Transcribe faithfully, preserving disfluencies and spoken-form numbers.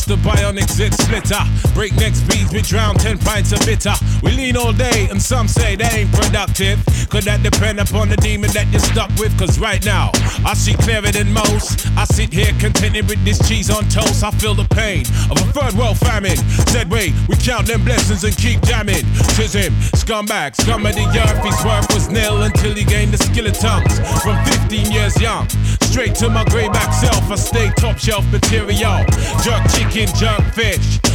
the bionic zit splitter. Breakneck speeds, we drown ten pints of bitter. We lean all day, and some say they ain't productive. Could that depend upon the demon that you're stuck with? Cause right now, I see clearer than most. I sit here contented with this cheese on toast. I feel the pain of a third world famine. Said wait, we count them blessings and keep jamming. Tis him, scumbag, scum of the earth. His worth was nil until he gained the skill of tongues. From fifteen years young, straight to my greyback self, I stay top shelf material. Jerk chicken, jerk fish,